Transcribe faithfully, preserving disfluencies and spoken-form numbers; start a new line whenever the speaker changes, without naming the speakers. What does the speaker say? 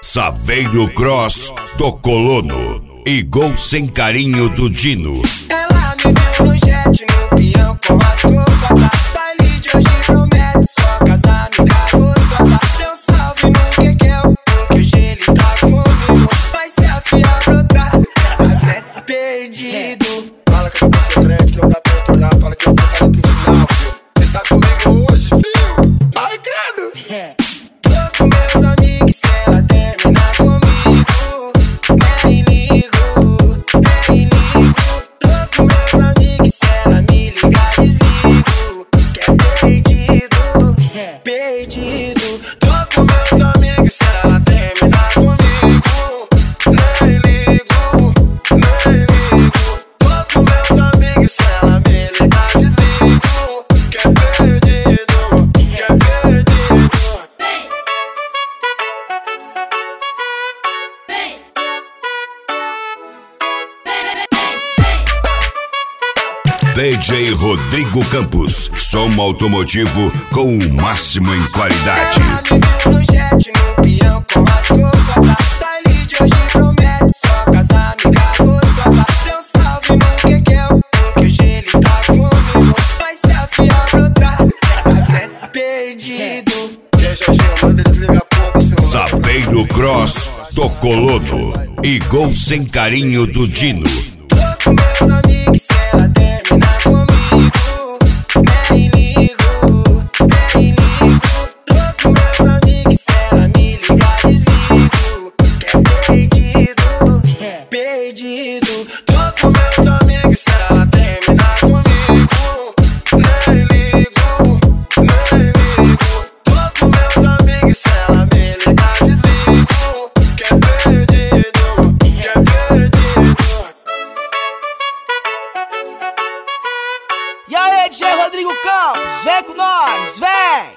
Saveiro Cross do Colono e Gol Sem Carinho do Dino.
Ela me viu no jet, no peão com as cocotas. Baile de hoje promete só casa amiga gostosa. Deu salve no quequel, porque hoje ele tá comigo. Vai se afiar brotar, sabe, né? Perdido.
Fala que eu sou crente, não dá pra tornar. Fala que eu tô cara do final, filho. Cê tá comigo hoje, filho? Ai, credo.
Tô com meus amigos, se ela terminar comigo, nem ligo, nem ligo. Tô com meus amigos, se ela me ligar, desligo. Que é perdido, perdido.
Tô com meus amigos, se ela terminar comigo, nem ligo, nem ligo. Tô com meus amigos, se ela me ligar, desligo. Que é perdido, que é perdido.
D J Rodrigo Campos, som automotivo com o máximo em qualidade.
Ela me viu no jet, no peão com as cocotas. Baile de hoje promete só casa amiga gostosa. Deu salve no quequel, porque hoje ele tá comigo. Vai se afiar brotar, sabe, né? Perdido.
E aí, Jorginho, manda ele desligar a porra do celular.
Saveiro Cross do Colono e Gol Sem Carinho do Dino.
Tô com meus amigos, se ela terminar comigo, nem ligo, nem ligo. Tô com meus amigos, se ela me ligar, desligo. Que é perdido, perdido.
Tô com meus amigos, se ela terminar comigo, nem ligo, nem ligo. Tô com meus amigos, se ela me ligar, desligo. Que é perdido, que é perdido.
E aí, D J Rodrigo Campos, vem com nós, vem!